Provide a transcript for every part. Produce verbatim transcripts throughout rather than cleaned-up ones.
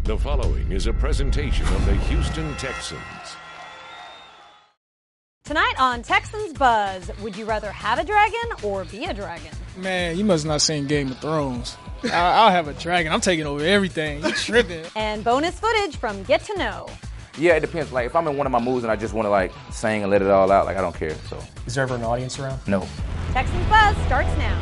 The following is a presentation of the Houston Texans. Tonight on Texans Buzz, would you rather have a dragon or be a dragon? Man, you must not seen Game of Thrones. I- I'll have a dragon. I'm taking over everything. You tripping. And bonus footage from Get to Know. Yeah, it depends. Like, if I'm in one of my moods and I just want to, like, sing and let it all out, like, I don't care, so. Is there ever an audience around? No. Texans Buzz starts now.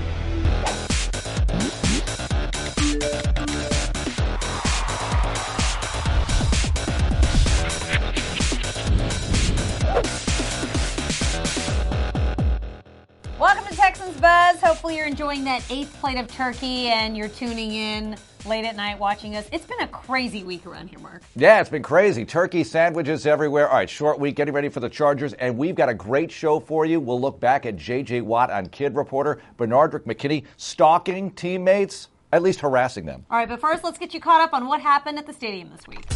Welcome to Texans Buzz. Hopefully you're enjoying that eighth plate of turkey and you're tuning in late at night watching us. It's been a crazy week around here, Mark. Yeah, it's been crazy. Turkey, sandwiches everywhere. All right, short week, getting ready for the Chargers, and we've got a great show for you. We'll look back at J J. Watt on Kid Reporter, Bernardrick McKinney stalking teammates, at least harassing them. All right, but first let's get you caught up on what happened at the stadium this week.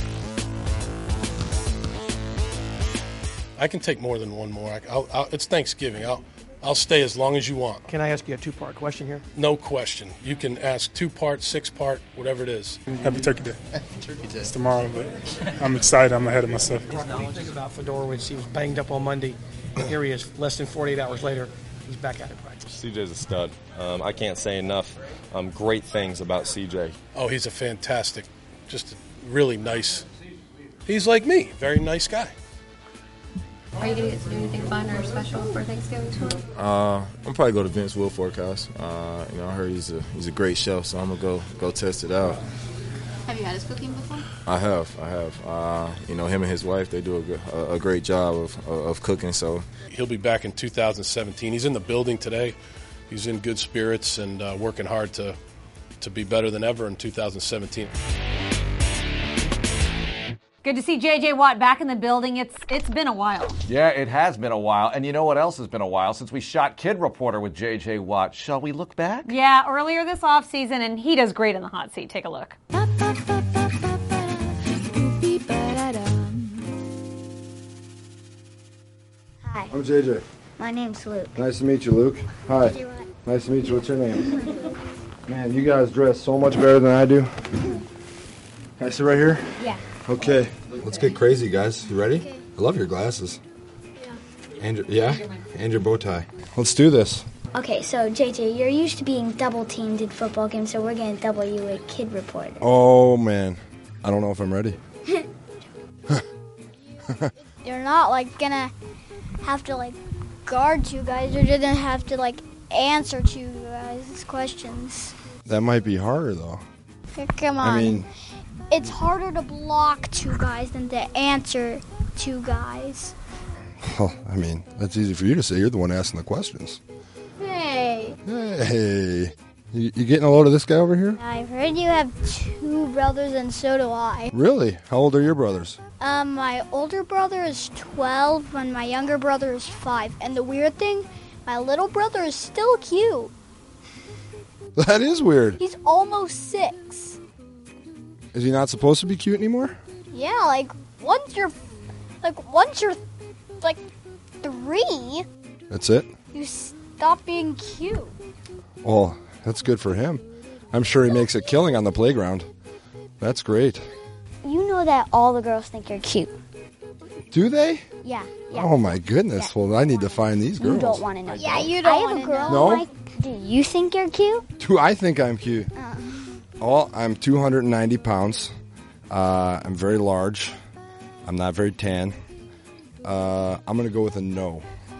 I can take more than one more. I'll, I'll, it's Thanksgiving. I'll I'll stay as long as you want. Can I ask you a two-part question here? No question. You can ask two-part, six-part, whatever it is. Happy Turkey Day. Turkey Day. It's tomorrow, but I'm excited. I'm ahead of myself. Think about Fedorowicz. He was banged up on Monday. Here he is, less than forty-eight hours later. He's back out in practice. C J's a stud. Um, I can't say enough um, great things about C J. Oh, he's a fantastic, just a really nice. He's like me, very nice guy. Are you going to get to do anything fun or special for Thanksgiving tomorrow? Uh, I'm probably go to Vince Wilfork's house. Uh, you know, I heard he's a he's a great chef, so I'm gonna go go test it out. Have you had his cooking before? I have, I have. Uh, you know, him and his wife, they do a, good, a, a great job of of cooking. So he'll be back in two thousand seventeen. He's in the building today. He's in good spirits and uh, working hard to to be better than ever in two thousand seventeen. Good to see J J. Watt back in the building. It's It's been a while. Yeah, it has been a while. And you know what else has been a while? Since we shot Kid Reporter with J J. Watt. Shall we look back? Yeah, earlier this offseason, and he does great in the hot seat. Take a look. Hi, I'm J J. My name's Luke. Nice to meet you, Luke. Hi. Nice to meet you. What's your name? Man, you guys dress so much better than I do. Can I sit right here? Yeah. Okay. Let's get crazy, guys. You ready? Okay. I love your glasses. Yeah. And your, yeah? And your bow tie. Let's do this. Okay, so J J, you're used to being double teamed in football games, so we're going to double you a Kid Reporter. Oh, man. I don't know if I'm ready. You're not, like, gonna have to, like, guard you guys. You're just gonna have to, like, answer to you guys' questions. That might be harder, though. Come on. I mean, it's harder to block two guys than to answer two guys. well, I mean, that's easy for you to say. You're the one asking the questions. Hey. Hey. You, you getting a load of this guy over here? I've heard you have two brothers, and so do I. Really? How old are your brothers? Um, my older brother is twelve, and my younger brother is five. And the weird thing, my little brother is still cute. That is weird. He's almost six. Is he not supposed to be cute anymore? Yeah, like, once you're, like, once you're, like, three, That's it? you stop being cute. Well, that's good for him. I'm sure he makes a killing on the playground. That's great. You know that all the girls think you're cute. Do they? Yeah, yeah. Oh, my goodness. Well, I need to find these girls. You don't want to know. Yeah, you don't want to know. I have a girl. No? Like, do you think you're cute? Do I think I'm cute? Uh. Oh, I'm two hundred ninety pounds. Uh, I'm very large. I'm not very tan. Uh, I'm going to go with a no.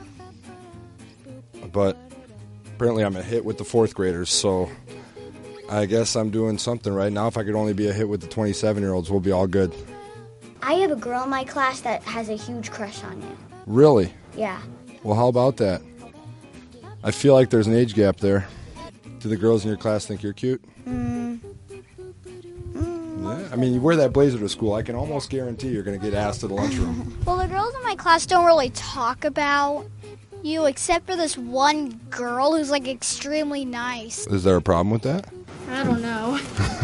But apparently I'm a hit with the fourth graders, so I guess I'm doing something right now. If I could only be a hit with the twenty-seven-year-olds, we'll be all good. I have a girl in my class that has a huge crush on you. Really? Yeah. Well, how about that? I feel like there's an age gap there. Do the girls in your class think you're cute? Mm. Yeah. I mean, you wear that blazer to school. I can almost guarantee you're going to get asked to the lunchroom. Well, the girls in my class don't really talk about you, except for this one girl who's, like, extremely nice. Is there a problem with that? I don't know.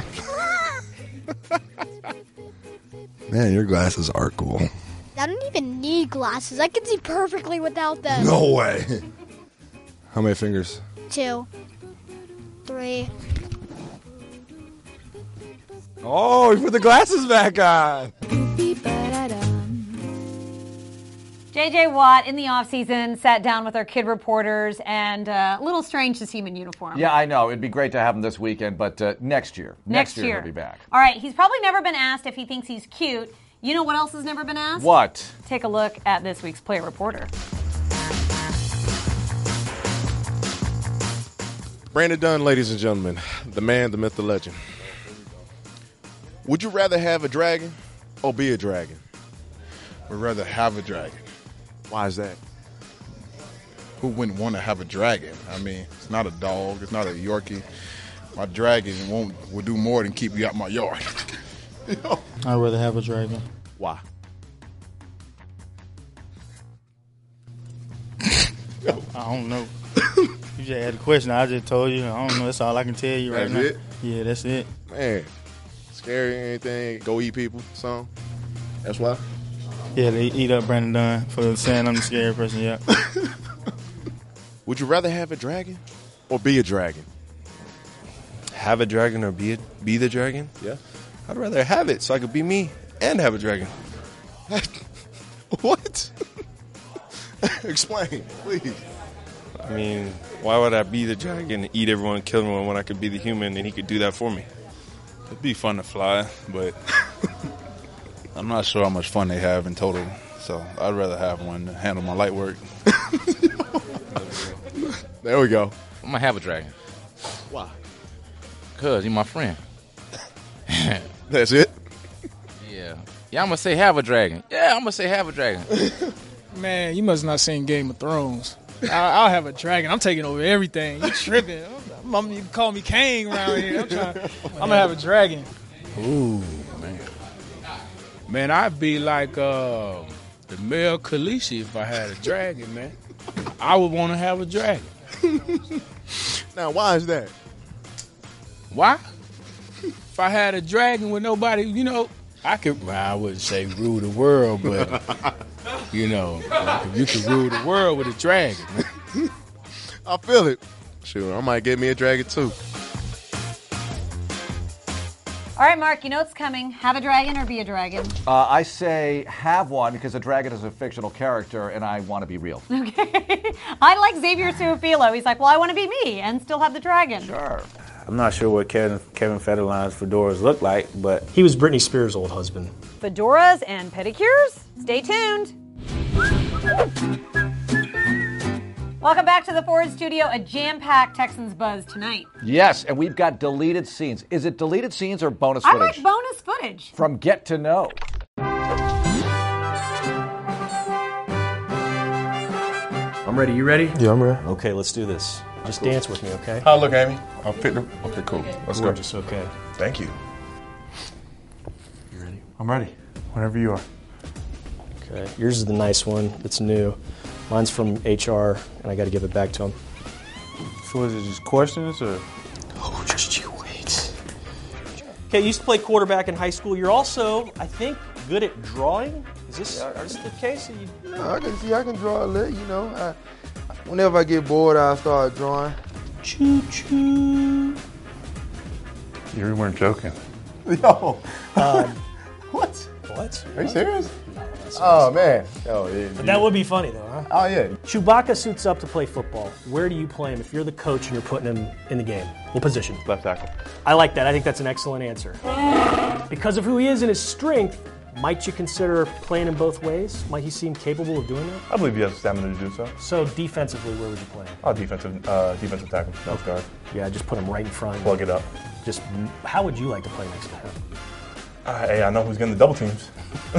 Man, your glasses are cool. I don't even need glasses. I can see perfectly without them. No way. How many fingers? Two. Three. Oh, he put the glasses back on. J J. Watt, in the offseason, sat down with our kid reporters, and uh, a little strange to see him in uniform. Yeah, I know. It'd be great to have him this weekend, but uh, next year. Next, Next year, year he'll be back. All right, he's probably never been asked if he thinks he's cute. You know what else has never been asked? What? Take a look at this week's Player Reporter. Brandon Dunn, ladies and gentlemen, the man, the myth, the legend. Would you rather have a dragon or be a dragon? Would rather have a dragon. Why is that? Who wouldn't want to have a dragon? I mean, it's not a dog. It's not a Yorkie. My dragon won't will do more than keep you out my yard. You know? I'd rather have a dragon. Why? I don't know. You just had a question. I just told you. I don't know. That's all I can tell you right That's now. it? Yeah, that's it. Man, scary anything? Go eat people, some. That's why. Yeah, they eat up Brandon Dunn for saying I'm the scary person. Yeah. Would you rather have a dragon or be a dragon? Have a dragon or be a, be the dragon? Yeah. I'd rather have it so I could be me and have a dragon. What? Explain, please. I mean, why would I be the dragon, eat everyone, kill everyone when I could be the human and he could do that for me? It'd be fun to fly, but I'm not sure how much fun they have in total. So I'd rather have one to handle my light work. There we go. I'm going to have a dragon. Why? Because he's my friend. That's it? Yeah. Yeah, I'm going to say have a dragon. Yeah, I'm going to say have a dragon. Man, you must not seen Game of Thrones. I, I'll have a dragon. I'm taking over everything. You tripping. I'm, I'm, you can call me Kang around here. I'm, trying, I'm going to have a dragon. Ooh, man. Man, I'd be like uh, the male Khaleesi if I had a dragon, man. I would want to have a dragon. Now, why is that? Why? If I had a dragon with nobody, you know, I could, well, I wouldn't say rule the world, but, you know, you could rule the world with a dragon. I feel it. Sure, I might get me a dragon, too. All right, Mark, you know what's coming. Have a dragon or be a dragon? Uh, I say have one because a dragon is a fictional character and I want to be real. Okay. I like Xavier Suafilo. He's like, well, I want to be me and still have the dragon. Sure. I'm not sure what Kevin, Kevin Federline's fedoras look like, but he was Britney Spears' old husband. Fedoras and pedicures? Stay tuned. Welcome back to the Ford Studio, a jam-packed Texans buzz tonight. Yes, and we've got deleted scenes. Is it deleted scenes or bonus I footage? like bonus footage. From Get to Know. I'm ready. You ready? Yeah, I'm ready. Okay, let's do this. Just dance with me, okay? How look, Amy? I'll pick the. Okay, cool. Let's Gorgeous, go. okay. Thank you. You ready? I'm ready. Whenever you are. Okay. Yours is the nice one. It's new. Mine's from H R, and I got to give it back to him. So is it just questions or? Oh, just you wait. Okay, you used to play quarterback in high school. You're also, I think, good at drawing. Is this, Yeah, is this the case? Are you... No, I can see I can draw a little, you know. I, whenever I get bored, I start drawing. Choo choo. You weren't joking. Yo. Um, what? What? Are you serious? Oh, man. Oh, yeah. But that would be funny, though, huh? Oh, yeah. Chewbacca suits up to play football. Where do you play him if you're the coach and you're putting him in the game? What position? Left tackle. I like that. I think that's an excellent answer. Because of who he is and his strength, might you consider playing him both ways? Might he seem capable of doing that? I believe he has stamina to do so. So defensively, where would you play him? Oh, defensive, uh, defensive tackle, nose guard. Yeah, just put him right in front. Plug it up. Just how would you like to play next to him? Uh, hey, I know who's getting the double teams.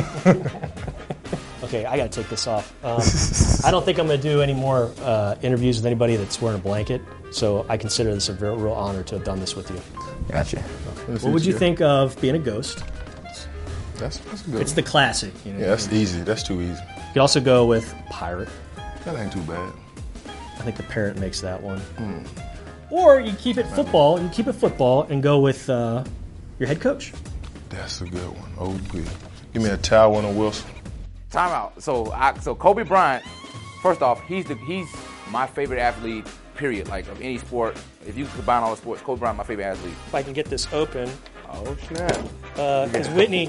Okay, I got to take this off. Um, I don't think I'm going to do any more uh, interviews with anybody that's wearing a blanket. So I consider this a very real honor to have done this with you. Gotcha. Okay. What would you think of being a ghost? That's, that's good. It's the classic. You know? Yeah, that's easy. That's too easy. You could also go with pirate. That ain't too bad. I think the parrot makes that one. Mm. Or you keep it football. You keep it football and go with uh, your head coach. That's a good one. Oh, good. Give me a towel and a Wilson. Time out. So, I, so Kobe Bryant. First off, he's the he's my favorite athlete. Period. Like of any sport. If you combine all the sports, Kobe Bryant my favorite athlete. If I can get this open. Oh, snap. Because uh, Whitney.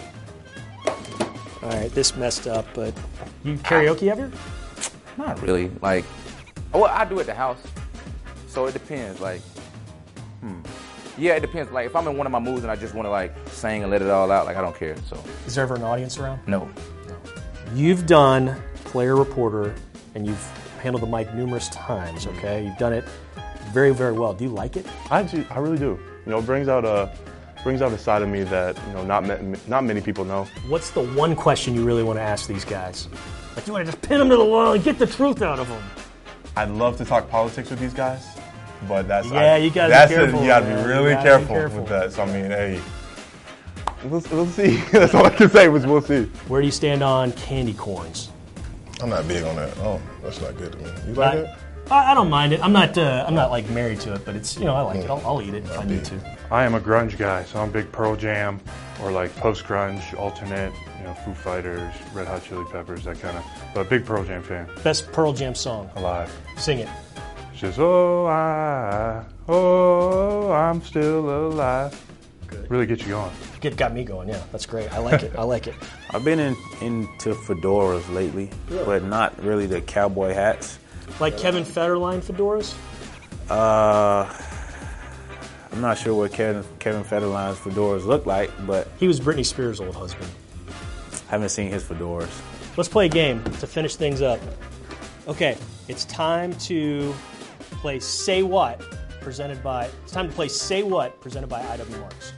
All right, this messed up, but you karaoke ever? Not really. Like, well, I do at the house. So it depends. Like, hmm. Yeah, it depends. Like, if I'm in one of my moods and I just want to, like, sing and let it all out, like, I don't care. So. Is there ever an audience around? No. You've done player reporter, and you've handled the mic numerous times, okay? You've done it very, very well. Do you like it? I do, I really do. You know, it brings out a brings out a side of me that, you know, not ma- not many people know. What's the one question you really want to ask these guys? Like, you want to just pin them to the wall and get the truth out of them? I'd love to talk politics with these guys, but that's yeah, I, you gotta that's be careful. A, you gotta man. be really you gotta careful, be careful with that. So I mean, hey, we'll, we'll see. That's all I can say was we'll see. Where do you stand on candy corns? I'm not big on that. Oh, that's not good to me. You like it? I, I don't mind it. I'm not. Uh, I'm not like married to it, but it's you know I like mm. it. I'll, I'll eat it if I need to. I am a grunge guy, so I'm big Pearl Jam or like post grunge, alternate. You know, Foo Fighters, Red Hot Chili Peppers, that kind of. But big Pearl Jam fan. Best Pearl Jam song alive. Sing it. It's just oh I oh I'm still alive. Good. Really get you going. Get got me going. Yeah, that's great. I like it. I like it. I've been in, into fedoras lately, really? But not really the cowboy hats. Like Kevin Federline fedoras? Uh, I'm not sure what Kevin, Kevin Federline's fedoras look like, but he was Britney Spears' old husband. Haven't seen his fedoras. Let's play a game to finish things up. Okay, it's time to play Say What, presented by. It's time to play Say What, presented by I W Marks.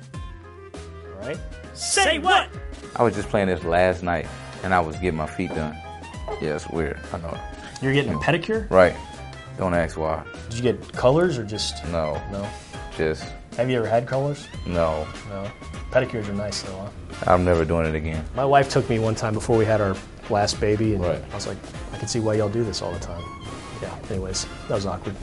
All right. Say what? I was just playing this last night, and I was getting my feet done. Yeah, it's weird. I know. You're getting a pedicure? Right. Don't ask why. Did you get colors or just? No. No. Just. Have you ever had colors? No. No. Pedicures are nice though, huh? I'm never doing it again. My wife took me one time before we had our last baby, and right. I was like, I can see why y'all do this all the time. Yeah. Anyways, that was awkward.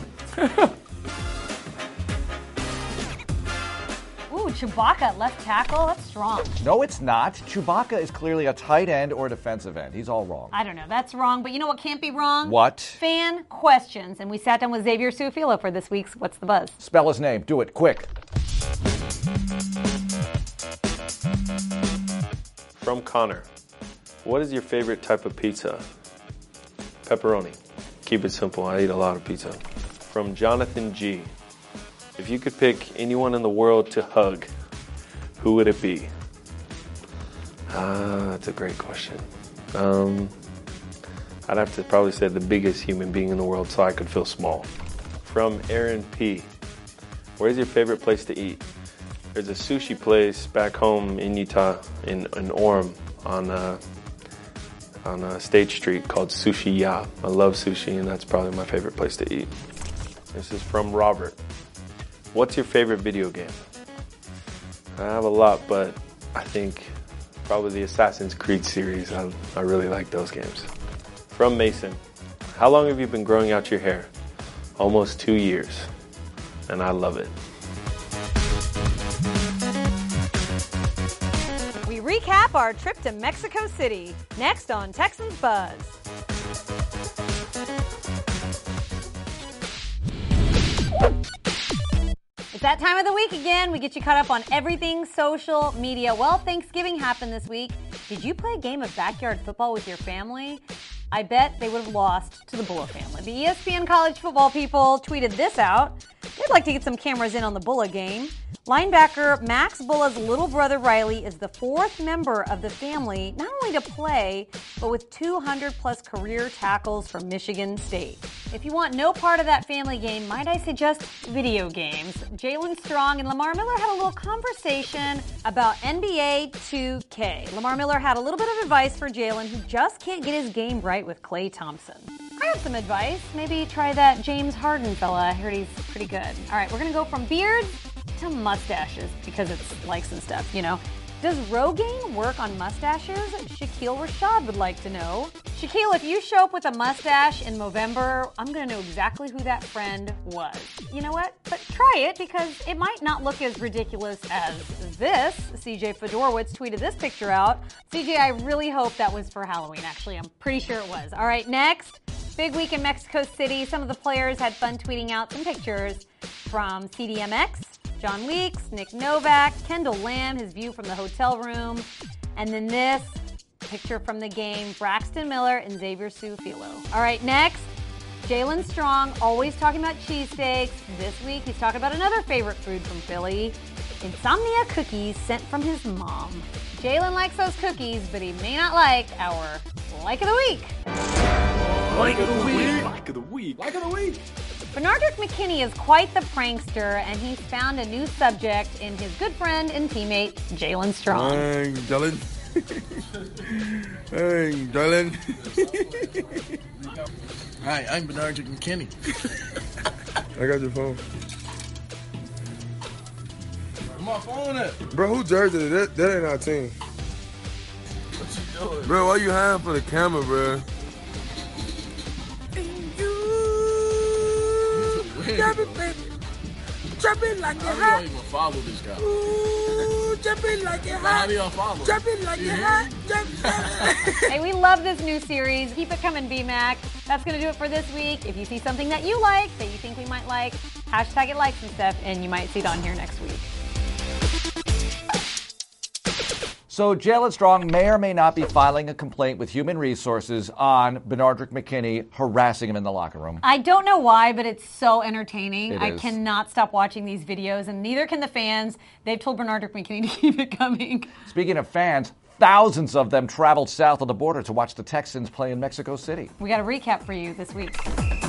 Chewbacca, left tackle, that's strong. No, it's not. Chewbacca is clearly a tight end or a defensive end. He's all wrong. I don't know. That's wrong. But you know what can't be wrong? What? Fan questions. And we sat down with Xavier Su'a-Filo for this week's What's the Buzz? Spell his name. Do it quick. From Connor. What is your favorite type of pizza? Pepperoni. Keep it simple. I eat a lot of pizza. From Jonathan G. If you could pick anyone in the world to hug, who would it be? Ah, that's a great question. Um, I'd have to probably say the biggest human being in the world so I could feel small. From Aaron P. Where's your favorite place to eat? There's a sushi place back home in Utah, in, in Orem, on uh, on uh, State Street called Sushi Ya. I love sushi, and that's probably my favorite place to eat. This is from Robert. What's your favorite video game? I have a lot, but I think probably the Assassin's Creed series. I, I really like those games. From Mason. How long have you been growing out your hair? Almost two years, and I love it. We recap our trip to Mexico City. Next on Texans Buzz. It's that time of the week again. We get you caught up on everything social media. Well, Thanksgiving happened this week. Did you play a game of backyard football with your family? I bet they would have lost to the Bulla family. The E S P N college football people tweeted this out. They'd like to get some cameras in on the Bulla game. Linebacker Max Bulla's little brother Riley is the fourth member of the family, not only to play, but with two hundred plus career tackles from Michigan State. If you want no part of that family game, might I suggest video games? Jalen Strong and Lamar Miller had a little conversation about N B A two K. Lamar Miller had a little bit of advice for Jalen, who just can't get his game right with Klay Thompson. I have some advice. Maybe try that James Harden fella. I heard he's pretty good. All right, we're going to go from beards to mustaches because it's likes and stuff, you know. Does Rogaine work on mustaches? Shaquille Rashad would like to know. Shaquille, if you show up with a mustache in Movember, I'm going to know exactly who that friend was. You know what? But try it because it might not look as ridiculous as this. C J Fedorowicz tweeted this picture out. C J, I really hope that was for Halloween. Actually, I'm pretty sure it was. All right, next. Big week in Mexico City. Some of the players had fun tweeting out some pictures from C D M X. John Weeks, Nick Novak, Kendall Lamb, his view from the hotel room, and then this picture from the game, Braxton Miller and Xavier Su'a-Filo. All right, next, Jalen Strong, always talking about cheesesteaks. This week, he's talking about another favorite food from Philly, Insomnia cookies sent from his mom. Jalen likes those cookies, but he may not like our Like of the Week. Like of the week. Like of the week. Like of the week. Benardrick McKinney is quite the prankster, and he's found a new subject in his good friend and teammate, Jalen Strong. Hey, Jalen. Hey, Jalen. Hi, I'm Benardrick McKinney. I got your phone. Where my phone at? Bro, who jersey is that? That ain't our team. What you doing? Bro, why you hiding for the camera, bro? Drop it, baby. Drop it like it hot. How do y'all even follow this guy? Ooh, drop it like it hot. How do y'all follow? Drop it like it hot. Drop it. Hey, we love this new series. Keep it coming, B-Mac. That's going to do it for this week. If you see something that you like, that you think we might like, hashtag it likes and stuff, and you might see it on here next week. So Jalen Strong may or may not be filing a complaint with Human Resources on Benardrick McKinney harassing him in the locker room. I don't know why, but it's so entertaining. It I is. cannot stop watching these videos, and neither can the fans. They've told Benardrick McKinney to keep it coming. Speaking of fans, thousands of them traveled south of the border to watch the Texans play in Mexico City. We got a recap for you this week.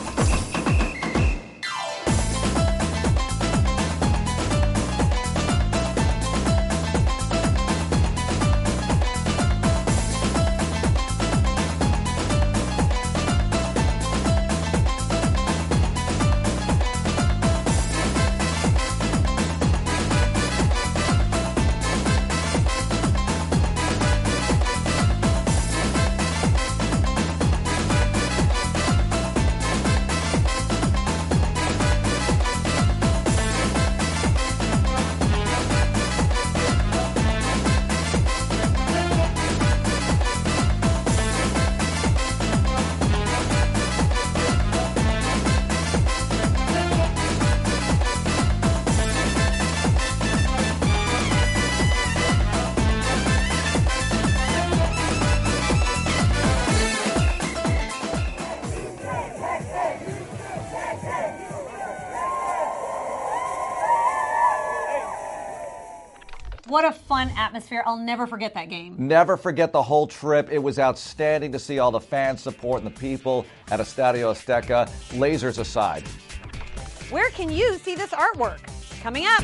What a fun atmosphere. I'll never forget that game. Never forget the whole trip. It was outstanding to see all the fan support and the people at Estadio Azteca. Lasers aside. Where can you see this artwork? Coming up.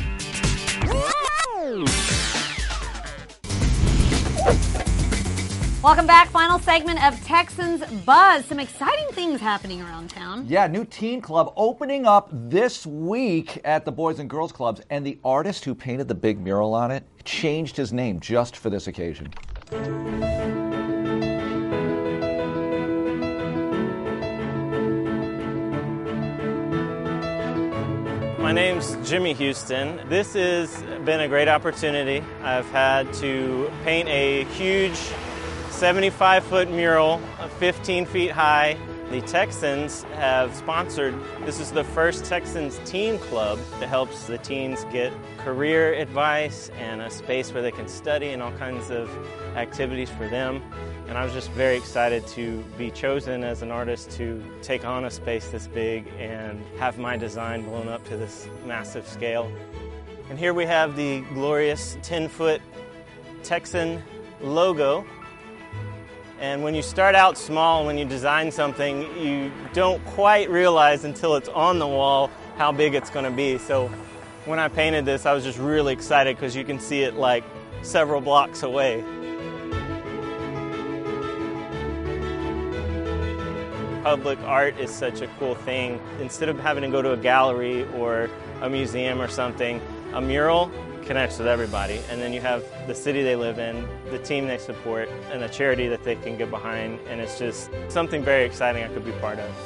Welcome back. Final segment of Texans Buzz. Some exciting things happening around town. Yeah, new teen club opening up this week at the Boys and Girls Clubs. And the artist who painted the big mural on it changed his name just for this occasion. My name's Jimmy Houston. This has been a great opportunity. I've had to paint a huge seventy-five foot mural, fifteen feet high. The Texans have sponsored, this is the first Texans teen club that helps the teens get career advice and a space where they can study and all kinds of activities for them. And I was just very excited to be chosen as an artist to take on a space this big and have my design blown up to this massive scale. And here we have the glorious ten foot Texan logo. And when you start out small, when you design something, you don't quite realize until it's on the wall how big it's going to be. So when I painted this, I was just really excited because you can see it like several blocks away. Public art is such a cool thing. Instead of having to go to a gallery or a museum or something, a mural connects with everybody. And then you have the city they live in, the team they support, and a charity that they can get behind. And it's just something very exciting I could be part of.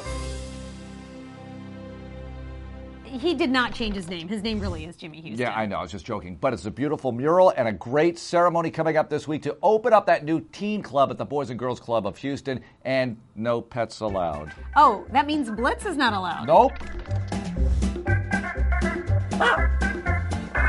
He did not change his name. His name really is Jimmy Houston. Yeah, I know. I was just joking. But it's a beautiful mural and a great ceremony coming up this week to open up that new teen club at the Boys and Girls Club of Houston. And no pets allowed. Oh, that means Blitz is not allowed. Nope.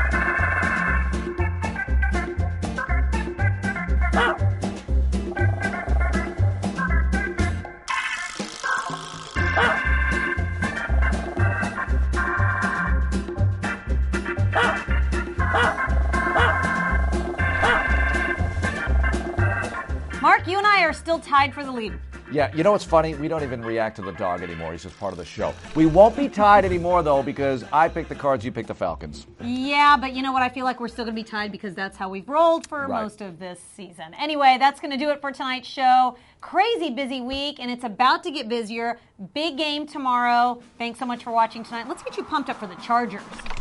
are still tied for the lead. Yeah, you know what's funny? We don't even react to the dog anymore. He's just part of the show. We won't be tied anymore, though, because I picked the Cards, you picked the Falcons. Yeah, but you know what? I feel like we're still going to be tied because that's how we've rolled for Right. most of this season. Anyway, that's going to do it for tonight's show. Crazy busy week, and it's about to get busier. Big game tomorrow. Thanks so much for watching tonight. Let's get you pumped up for the Chargers.